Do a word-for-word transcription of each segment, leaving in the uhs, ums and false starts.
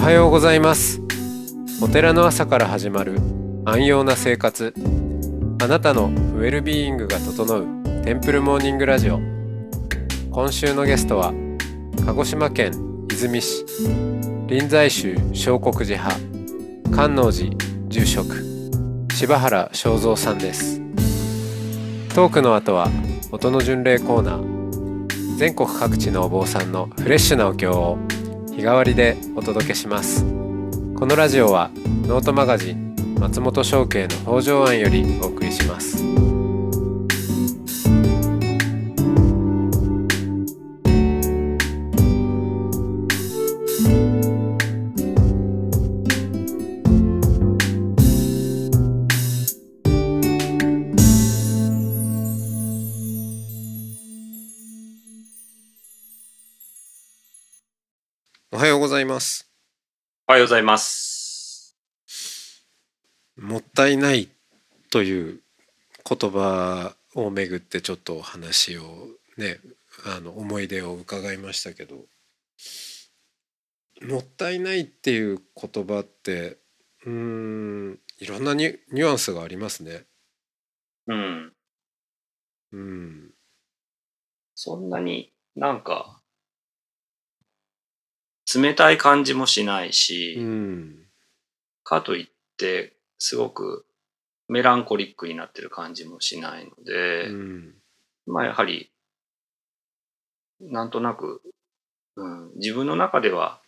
はようございます。お寺の朝から始まる安養な生活、あなたのウェルビーイングが整うテンプルモーニングラジオ。今週のゲストは鹿児島県出水市臨済宗聖国寺派観音寺住職柴原正蔵さんです。トークの後は音の巡礼コーナー、全国各地のお坊さんのフレッシュなお経を日替わりでお届けします。このラジオはノートマガジン松本商家の北条庵よりお送りします。おはようございます。 おはようございます。 もったいないという言葉をめぐってちょっと話をね、あの思い出を伺いましたけど、もったいないっていう言葉ってうーんいろんなニュ、ニュアンスがありますね。 うん。 うん。 そんなになんか冷たい感じもしないし、 うん。 かといってすごくメランコリックになってる感じもしないので、 うん。 まあやはりなんとなく、うん、自分の中では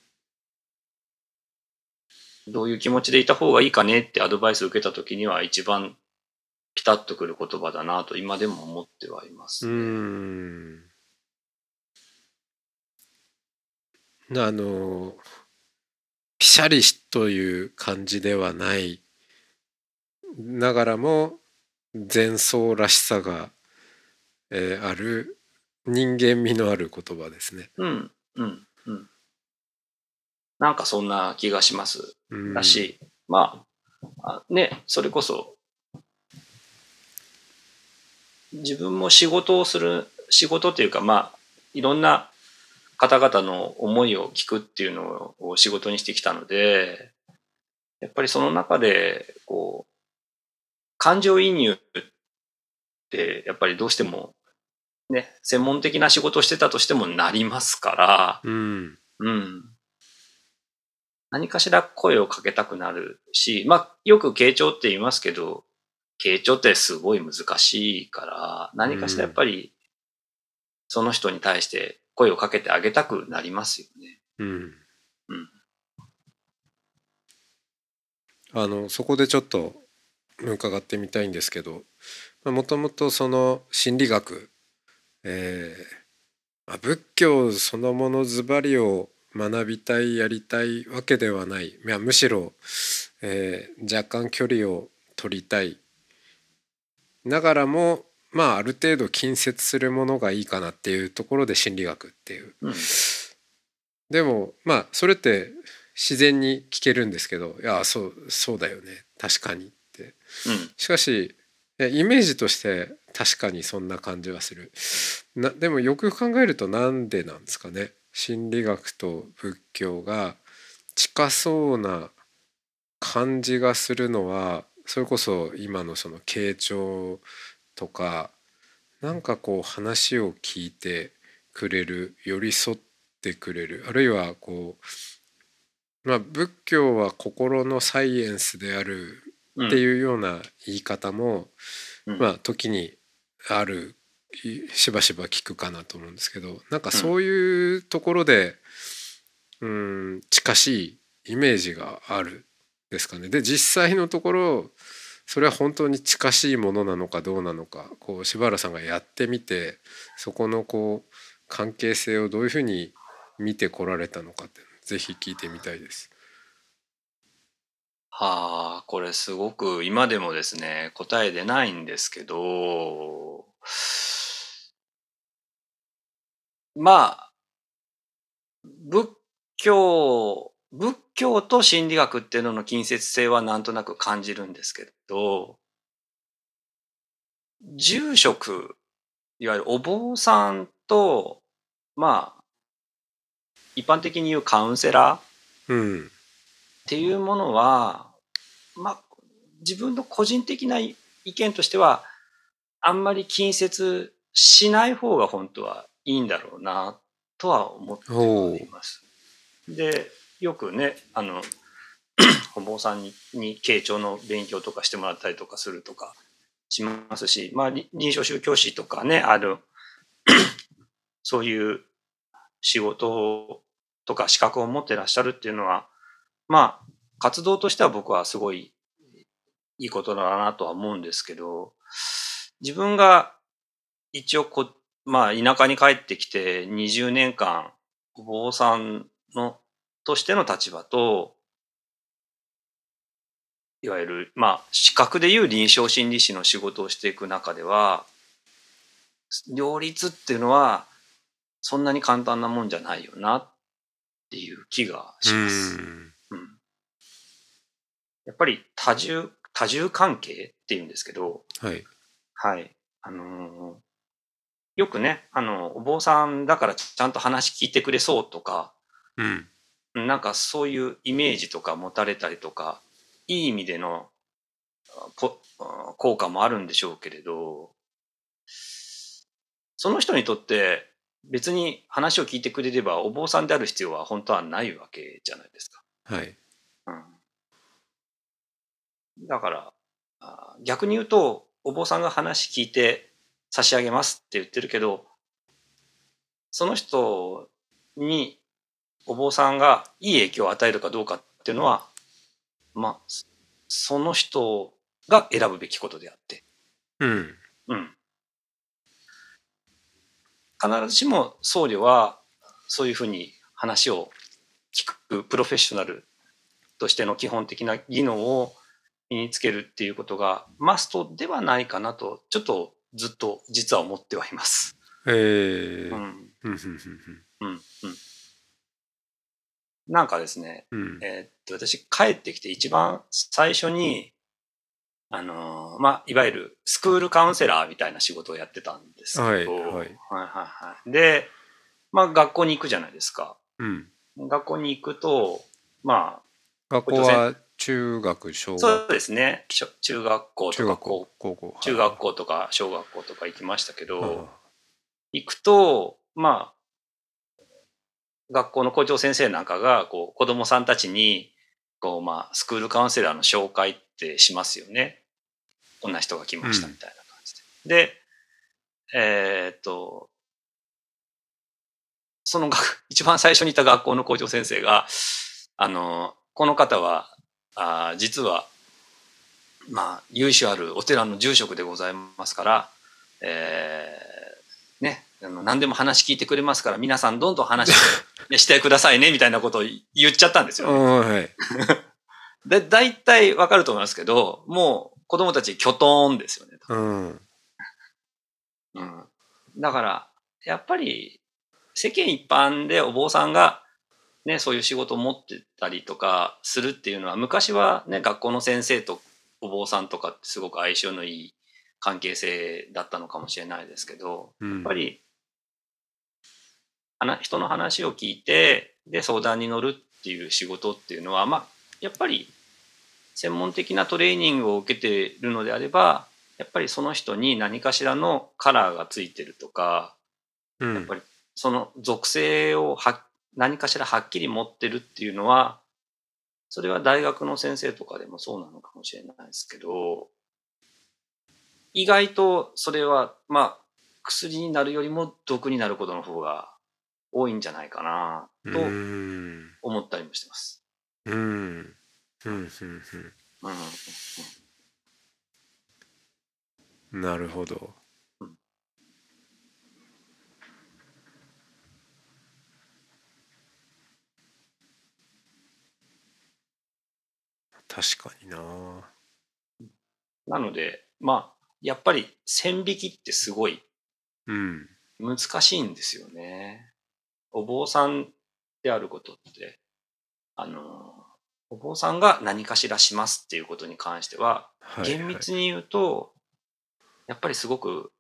どういう気持ちでいた方がいいかねってアドバイスを受けた時には一番ピタッとくる言葉だなと今でも思ってはいますうね。 ん。あのピシャリという感じではないながらも前奏らしさが、えーある人間味のある言葉ですね。 うん、うん、うん。なんかそんな気がします。 うん。 だし、まあ、あね、それこそ自分も仕事をする、仕事っていうか、まあ、いろんな方々の思いを聞くっていうのを仕事にしてきたので、やっぱりその中で、こう、感情移入って、やっぱりどうしても、ね、専門的な仕事をしてたとしてもなりますから、 うん。 うん。何かしら声をかけたくなるし、まあ、よく傾聴って言いますけど、傾聴ってすごい難しいから、何かしらやっぱり、その人に対して声をかけてあげたくなりますよね。 うん。 うん。 あのそこでちょっと伺ってみたいんですけど、もともとその心理学、えーまあ、仏教そのものズバリを学びたいやりたいわけではない、いやむしろ、えー若干距離を取りたいながらも、まあある程度近接するものがいいかなっていうところで心理学っていう、 うん。 でもまあそれって自然に聞けるんですけど、いやそうそうだよね確かにって、 うん。 しかしイメージとして確かにそんな感じはするな。でもよく考えるとなんでなんですかね。心理学と仏教が近そうな感じがするのは、それこそ今のその傾聴とか、なんかこう話を聞いてくれる、寄り添ってくれる、あるいはこう、まあ仏教は心のサイエンスであるってうん。 いうような言い方もうん。 まあ時にある、しばしば聞くかなと思うんですけど、なんかうん。 そういうところでうん近しいイメージがあるですかね。で実際のところそれは本当に近しいものなのかどうなのか、こう柴原さんがやってみてそこのこう関係性をどういうふうに見てこられたのかってぜひ聞いてみたいです。 はあ、これすごく今でもですね、答え出ないんですけど、まあ、仏教、仏教と心理学っていうのの近接性はなんとなく感じるんですけど、住職、いわゆるお坊さんと、まあ、一般的に言うカウンセラうん。 っていうものは、まあ、自分の個人的な意見としては、あんまり近接しない方が本当はいいんだろうなとは思っております。で、よくね、あの、お坊さんにに慶長の勉強とかしてもらったりとかするとかしますし、まあ、臨床宗教師とかね、あの、そういう仕事とか資格を持ってらっしゃるっていうのは、まあ、活動としては僕はすごいいいことだなとは思うんですけど、自分が一応こ、まあ、田舎に帰ってきてにじゅうねんかん、お坊さんの、としての立場と、いわゆる、まあ、資格でいう臨床心理士の仕事をしていく中では、両立っていうのは、そんなに簡単なもんじゃないよなっていう気がします。うん、やっぱり多重、多重関係っていうんですけど、 はい。 はい。あのーよくね、あの、お坊さんだからちゃんと話聞いてくれそうとか、 うん。 なんかそういうイメージとか持たれたりとか、いい意味での効果もあるんでしょうけれど、その人にとって別に話を聞いてくれればお坊さんである必要は本当はないわけじゃないですか。 はい。 うん、だから逆に言うとお坊さんが話聞いて差し上げますって言ってるけど、その人にお坊さんがいい影響を与えるかどうかっていうのは、まあ、その人が選ぶべきことであって。 うん。 うん。必ずしも僧侶はそういうふうに話を聞くプロフェッショナルとしての基本的な技能を身につけるっていうことがマストではないかなとちょっとずっと実は思ってはいます。 ええー。 うん。 うんふんふんふん。 うん。うん。なんかですね、 うん。 えーっと私帰ってきて一番最初にあのーまあいわゆるスクールカウンセラーみたいな仕事をやってたんですけはいど、はいはい。 はいはい。で、まあ学校に行くじゃないですか。 うん。 学校に行くと、まあ、 学校長先校は中学、小学、 そうですね。しょ中学校と中学校、 か高高校、はい中学は校とか小学校とか行きましたけい。 ど、 あ行くと、まあ、学校の校長先生なんかが、こう、子供さんたちに、こう、まあ、スクールカウンセラーの紹介ってしますよね。こんな人が来あ。うん。 ましたみたいな感じで。で、えーっと、その学一番最初にいた学校の校長先生が、あの、この方は、あ実は、まあ、由緒あるお寺の住職でございますから、えー、ね、あの何でも話聞いてくれますから、皆さんどんどん話してくださいね、みたいなことを言っちゃったんですよね。 はい。 で、大体わかると思いますけど、もう子供たちキョトーンですよね。 うん。 うん。だから、やっぱり世間一般でお坊さんがね、そういう仕事を持ってたりとかするっていうのは、昔はね、学校の先生とお坊さんとかってすごく相性のいい関係性だったのかもしれないですけど、やっぱうん。 り人の話を聞いて、で、相談に乗るっていう仕事っていうのは、まあ、やっぱり専門的なトレーニングを受けているのであれば、やっぱりその人に何かしらのカラーがついてるとか、 うん。 やっぱりその属性をは何かしらはっきり持ってるっていうのは、それは大学の先生とかでもそうなのかもしれないですけど、意外とそれは、まあ、薬になるよりも毒になることの方が多いんじゃないかなうとん。 思ったりもしてます。 うん。うん。うん。 うんうん。なるほど。 うん、 確かにな。 なので、まあ、やっぱり線引きってすごいうん。 難しいんですよね。お坊さんであることって、あの、お坊さんが何かしらしますっていうことに関しては、厳はいはい。 密に言うと、やっぱりすごく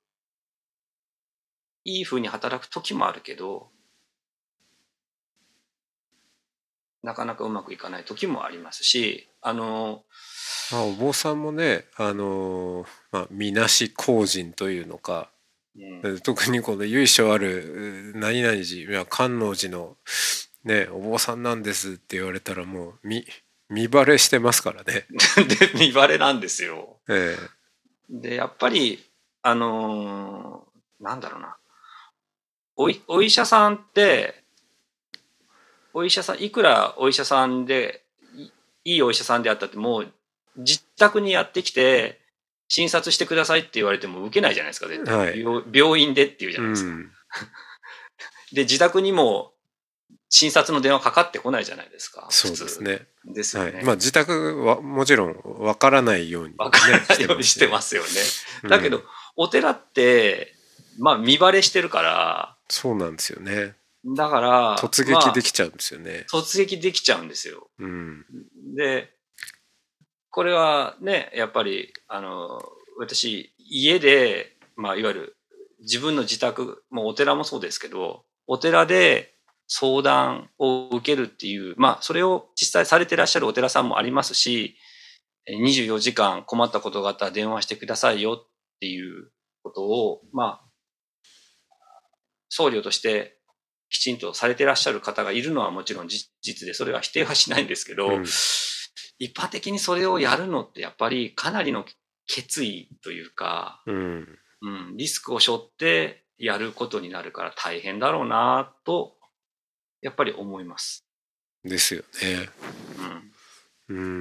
いい風に働く時もあるけど、 なかなかうまくいかない時もありますし、あのまあ、お坊さんもね、あのーまあ、みなし公人というのか、 うん、 特にこの由緒ある何々寺、いや観音寺のねお坊さんなんですって言われたらもう見見バレしてますからね。 で見バレなんですよ。 えでやっぱりあのーなんだろうな、おいお医者さんってお医者さんいくらお医者さんでいいいお医者さんであったってもう自宅にやってきて診察してくださいって言われても受けないじゃないですか絶対、 はい、 病病院でっていうじゃうないですか。 ん、 で自宅にも診察の電話かかってこないじゃないですかそうです普通ね。 ですよね。 はい、まあ自宅はもちろんわからないように、ね、 わからないようにしてますよね。だけど、お寺ってまあ見バレしてるから、 そうなんですよね。 だから突まあ撃できちゃうんですよね。 突撃できちゃうんですよ。 うん、 でこれはねやっぱりあの私家で、まあ、いわゆる自分の自宅もお寺もそうですけどお寺で相談を受けるっていうまあそれを実際されてらっしゃるお寺さんもありますしにじゅうよじかん困ったことがあったら電話してくださいよっていうことをまあ僧侶としてきちんとされてらっしゃる方がいるのはもちろん事実でそれは否定はしないんですけど、うん、一般的にそれをやるのってやっぱりかなりの決意というか、 うんうん、リスクを背負ってやることになるから大変だろうなとやっぱり思います。 ですよね。うん、うん、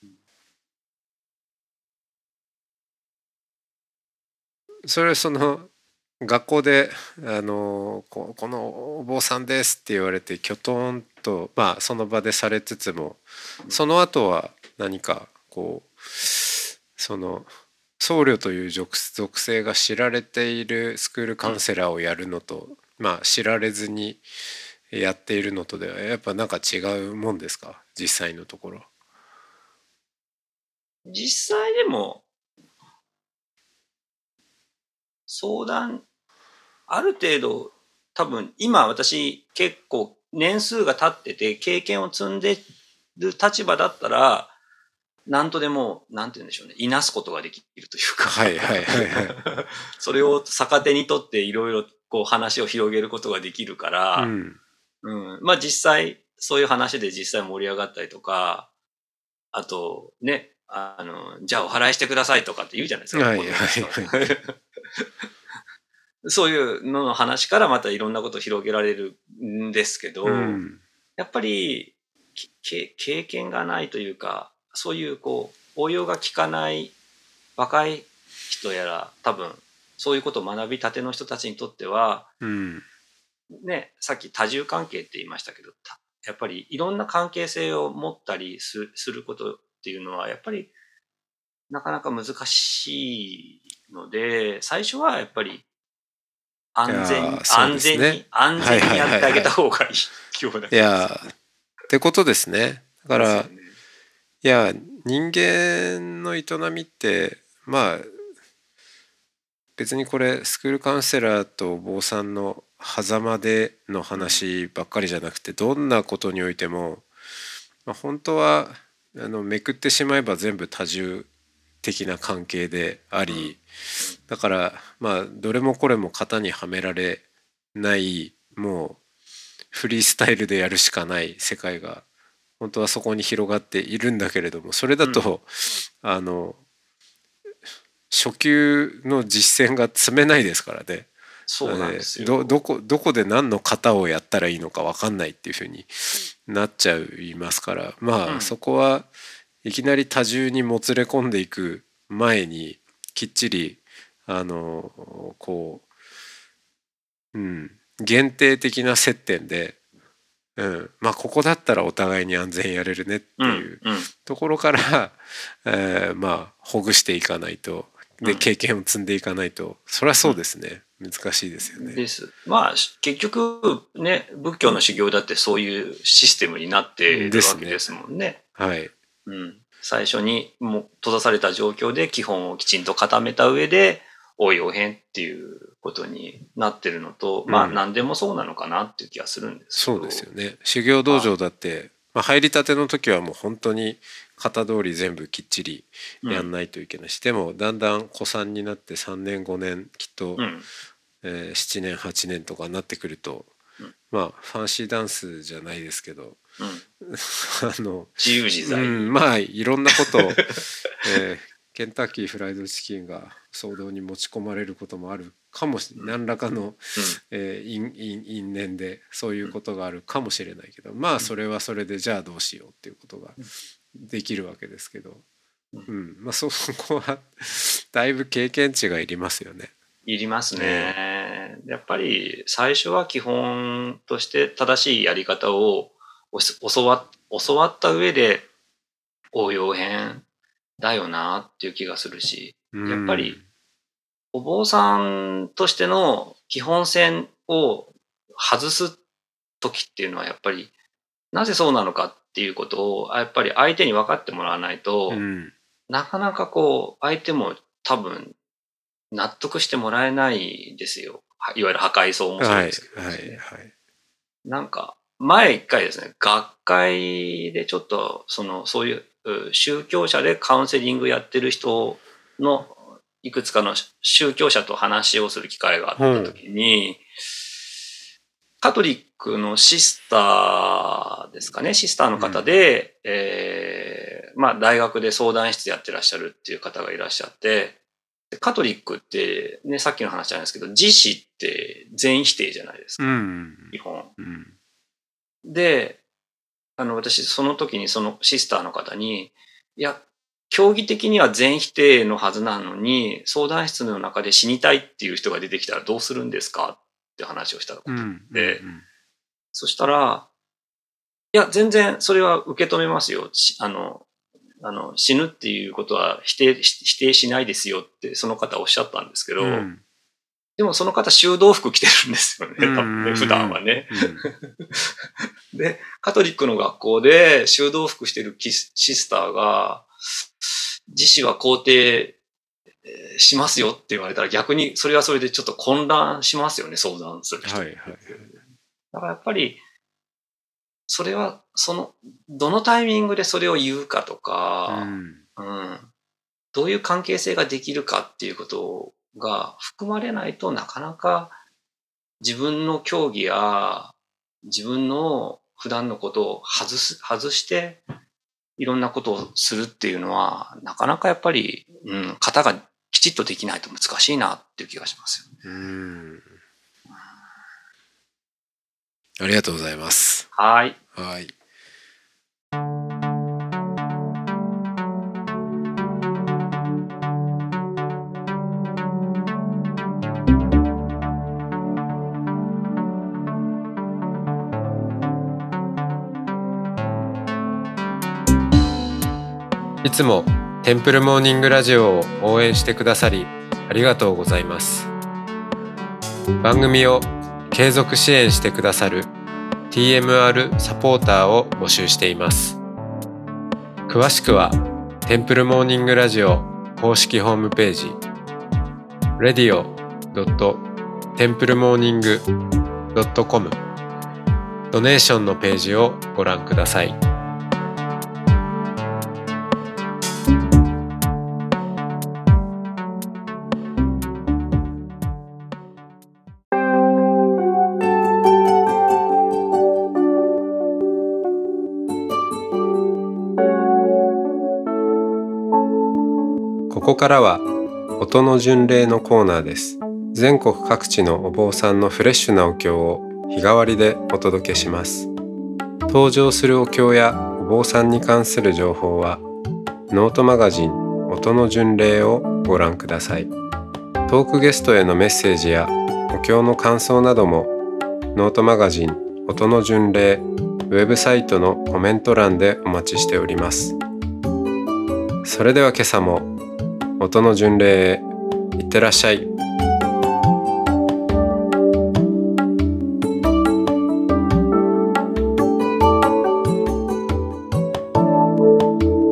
それその学校であのここのお坊さんですって言われてきょとんとまあその場でされつつもその後は何かこうその僧侶という属性が知られているスクールカウンセラーをやるのと、まあ知られずにやっているのとではやっぱなんか違うもんですか実際のところ。 実際でも相談ある程度多分今私結構年数が経ってて経験を積んでる立場だったら何とでもなんて言うんでしょうねいなすことができるというかはいはいはいはいそれを逆手にとっていろいろこう話を広げることができるから、 うんうん、まあ実際そういう話で実際盛り上がったりとかあとねあのじゃあお祓いしてくださいとかって言うじゃないですか。 はいはいはいそういうのの話からまたいろんなことを広げられるんですけど、うん、やっぱり経験がないというかそういうこう応用が効かない若い人やら多分そういうことを学びたての人たちにとっては、うん、ねさっき多重関係って言いましたけどやっぱりいろんな関係性を持ったりすることっていうのはやっぱりなかなか難しいので最初はやっぱり安全に、ね、安全に安全にやってあげた方がいいような気がする。 いやってことですね。だから、ね、いや人間の営みってまあ別にこれスクールカウンセラーとお坊さんの狭間での話ばっかりじゃなくてどんなことにおいても、まあ、本当はあのめくってしまえば全部多重的な関係でありだからまあどれもこれも型にはめられないもうフリースタイルでやるしかない世界が本当はそこに広がっているんだけれどもそれだと、うん、あの初級の実践が積めないですからね。 そうなんですよ。 ど、どこ、どこで何の型をやったらいいのか分かんないっていうふうになっちゃいますからまあ、うん、そこはいきなり多重にもつれ込んでいく前にきっちりあのこう、うん、限定的な接点で、うん、まあここだったらお互いに安全やれるねっていうところから、うんうん、えー、まあほぐしていかないとで経験を積んでいかないとそりゃそうですね、うん、難しいですよね。 です。まあ結局ね仏教の修行だってそういうシステムになっているわけですもんね。 はい、 うん、最初にもう閉ざされた状況で基本をきちんと固めた上で応用編っていうことになってるのと、まあうん何でもそうなのかなっていう気がするんですけど。 そうですよね。修行道場だって、まあ、入りたての時はもう本当に型通り全部きっちりやんないといけないし、でもだんだん古参になってさんねんごねんきっと、 うんえーしちねんはちねんとかになってくると、 うんまあファンシーダンスじゃないですけど、 うん、 あの自由自在、 うん、まあいろんなことを、えーケンタッキーフライドチキンが騒動に持ち込まれることもあるかもしれない、何らかの、えー因因因縁でそういうことがあるかもしれないけど、まあそれはそれでじゃあどうしようっていうことができるわけですけど、うんまあ、そこはだいぶ経験値がいりますよね。 いりますね。やっぱり最初は基本として正しいやり方を教わ教わった上で応用編だよなっていう気がするし、やっぱりお坊さんとしての基本線を外す時っていうのはやっぱりなぜそうなのかっていうことをやっぱり相手に分かってもらわないと、 うん、なかなかこう相手も多分納得してもらえないですよ。いわゆる破壊層もそうですけど、ね、はいはいはい、なんか前一回ですね、学会でちょっとそのそういう宗教者でカウンセリングやってる人のいくつかの宗教者と話をする機会があった時に、うん、カトリックのシスターですかね、シスターの方で、うん、えー、まあ大学で相談室やってらっしゃるっていう方がいらっしゃって、カトリックってね、さっきの話じゃないですけど、自死って全否定じゃないですか、うん、基本、うん。で、あの私その時にそのシスターの方に、いや、教義的には全否定のはずなのに、相談室の中で死にたいっていう人が出てきたらどうするんですかって話をしたことで、うんうんうん、そしたら、いや、全然それは受け止めますよ。あの、あの死ぬっていうことは否定、否定しないですよってその方おっしゃったんですけど、うん、でもその方修道服着てるんですよね、多分ね、普段はね。うん、で、カトリックの学校で修道服してるシスターが、自死は肯定しますよって言われたら逆にそれはそれでちょっと混乱しますよね、相談する人。はいはいはい、だからやっぱり、それは、その、どのタイミングでそれを言うかとか、うんうん、どういう関係性ができるかっていうことが含まれないとなかなか自分の教義や自分の普段のことを外す、外していろんなことをするっていうのはなかなかやっぱり、うん、型がきちっとできないと難しいなっていう気がしますよね。うん、 ありがとうございます。 はい。 はい。いつもテンプルモーニングラジオを応援してくださりありがとうございます。番組を継続支援してくださる ティーエムアール サポーターを募集しています。詳しくはテンプルモーニングラジオ公式ホームページ レディオドットテンプルモーニングドットコム ドネーションのページをご覧ください。ここからは音の巡礼のコーナーです。全国各地のお坊さんのフレッシュなお経を日替わりでお届けします。登場するお経やお坊さんに関する情報はノートマガジン音の巡礼をご覧ください。トークゲストへのメッセージやお経の感想などもノートマガジン音の巡礼ウェブサイトのコメント欄でお待ちしております。それでは今朝も音の巡礼へいってらっしゃい。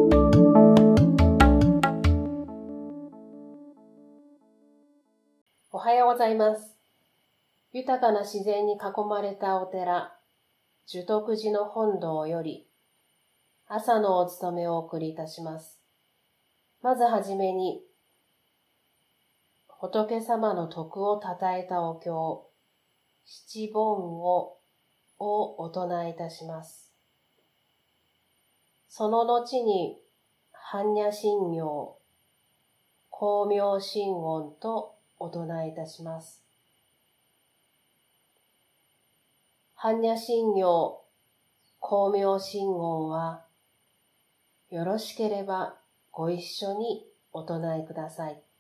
おおはようございます。豊かな自然に囲まれたお寺、寿徳寺の本堂より、朝のお勤めをお送りいたします。まずはじめに、仏様の徳をたたえたお経、七本ををお唱えいたします。その後に、般若心経、光明真言とお唱えいたします。般若心経、光明真言は、よろしければご一緒にお唱えください。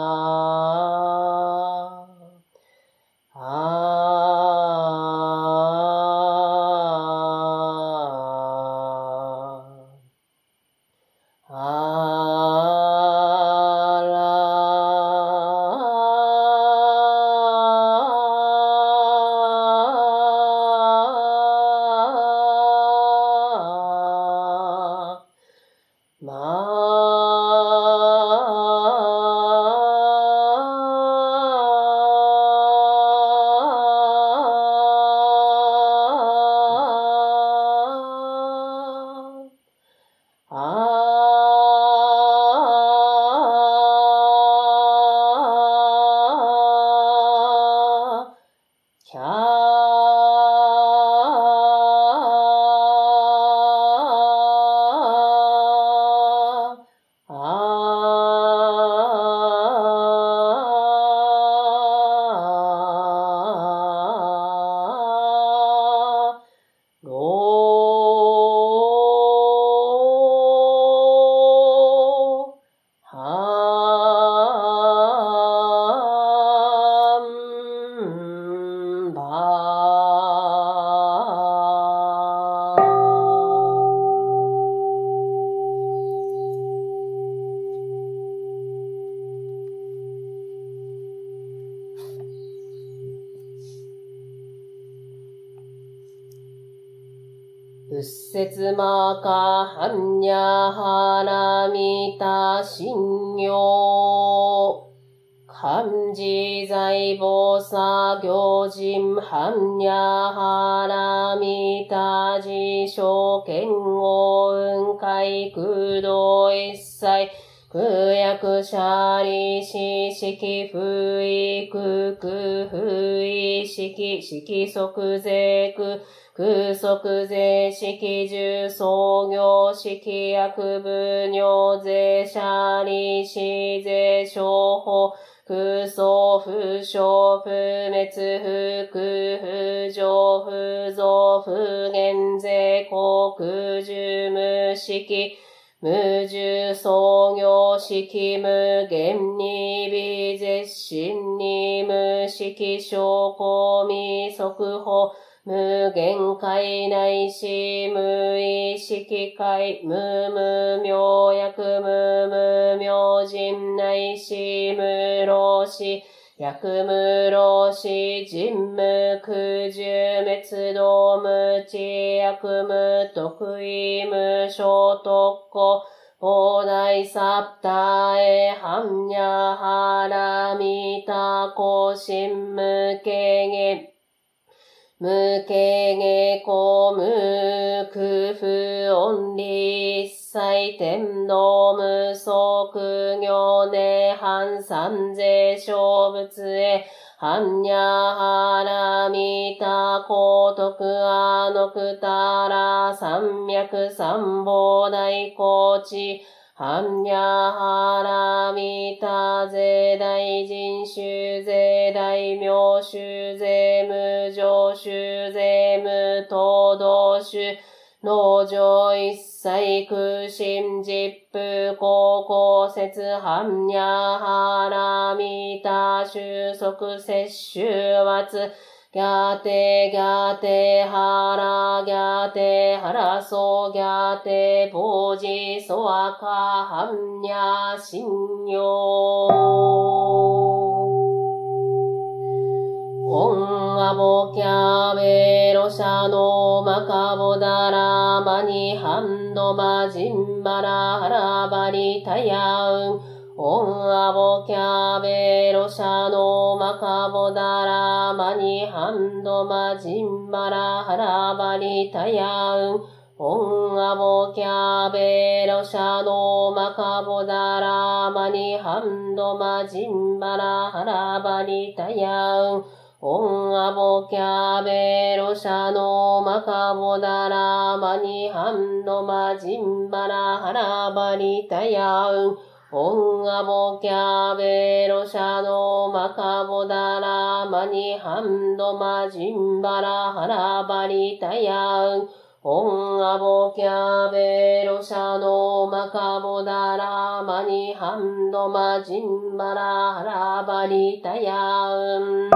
仏説マカハンニャハラミタ信用漢字財宝作業人ハンニャハラミタ自称剣豪雲海空洞一切空薬者利子式不意空空不意式式即税空空即税式重創業式薬部尿税者利子税商法空想不詳不滅不空不上不増不減税国重無式無重創業式無限に微絶心に無式証拠未速報無限界内し無意識界無無明薬無無明人内し無老死薬無老死人無空重滅動無知薬無得意無所特攻膨大サプタエハンニャハラミタコシン無形限無形下公無空不音理一切天道無足行涅槃三世小仏へハンニャハラミタ高徳アノクタラ三脈三宝大高地ハンニャハラミタ税大人衆税大名衆税無常衆税無東道衆農場一切空心実布高校説ハンニャハラミタ収束摂取圧ギャテギャテハラギャテハラソギャテボジソアカハンニャ信用オンアボキャベロシャノマカボダラマニハンドマジンバラハラバリタヤウンオンアボキャベロシャノマカボダラマニハンドマジンバラハラバリタヤウンオンアボキャベロシャノマカボダラマニハンドマジンバラハラバリタヤウンオンアボキャベロシャノマカボダラマニハンドマジンバラハラバリタヤウンオンアボキャベロシャノマカボダラマニハンドマジンバラハラバリタヤウンオンアボキャベロシャノマカボダラマニハンドマジンバラハラバリタヤウン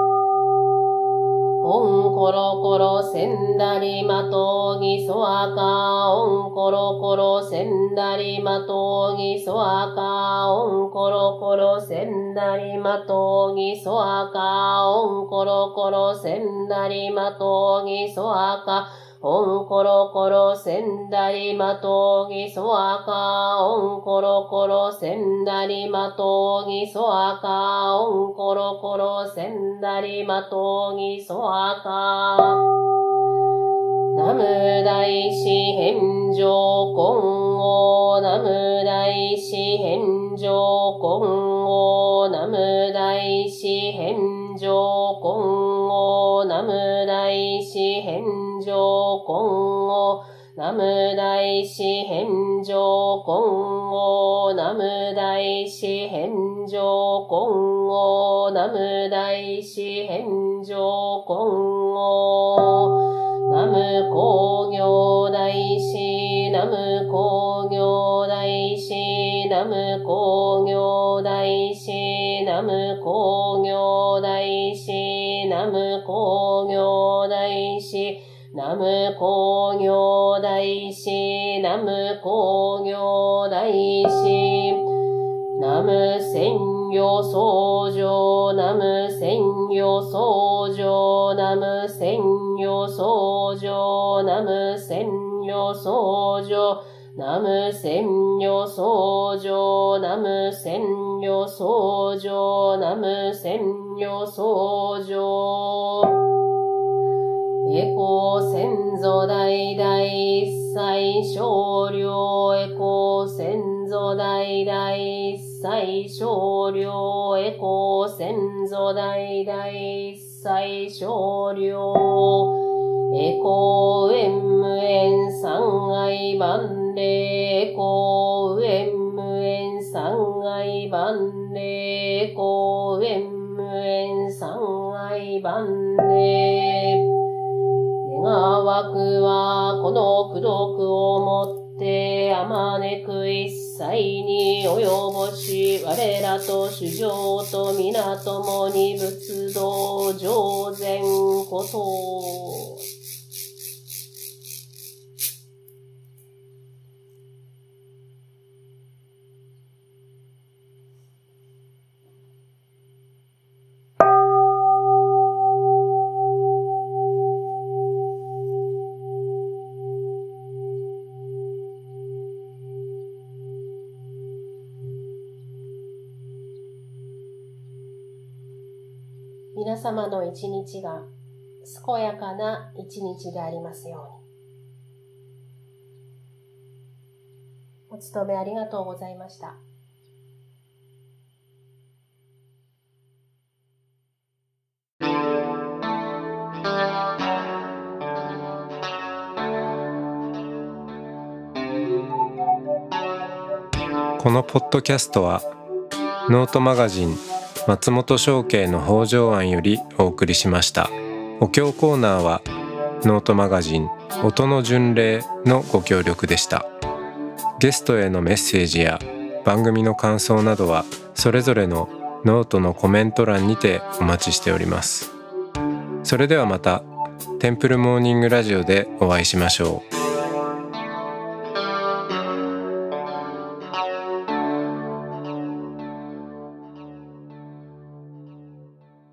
オンコロコロセンダリマトギソアカオンコロコロセンダリマトギソアカオンコロコロセンダリマトギソアカオンコロコロセンダリマトギソアカオンコロコロセンダリマトギソアカオンコロコロセンダリマトギソアカオンコロコロセンダリマトギソアカナム大師返上今後ナム大師返上今後ナム大師返上今後ナム大師返上今後ナム大師返上今後ナム大師返上今後ナム大師返上今後ナム工業大師ナム工業大師ナム工業大師ナム工業大師ナム工業大師ナム工業大師ナム工業大師ナム専用僧正ナム専用僧正ナム専用僧正ナム専用僧正ナム専用僧正ナム専用僧正ナム専用僧正エコ先祖代々一切少量エコ先祖代々一切少量エコ先祖代々一切少量エコウエンムエン三愛万礼エコウエンムエン三愛万礼エコウエンムエン三愛万礼願わくはこの功徳をもってあまねく一切に及ぼし我らと主上と皆ともに仏道上善こと皆様の一日が健やかな一日でありますように。お勤めありがとうございました。 このポッドキャストはノートマガジン松本商家の北条庵よりお送りしました。お経コーナーはノートマガジン音の巡礼のご協力でした。ゲストへのメッセージや番組の感想などはそれぞれのノートのコメント欄にてお待ちしております。それではまたテンプルモーニングラジオでお会いしましょう。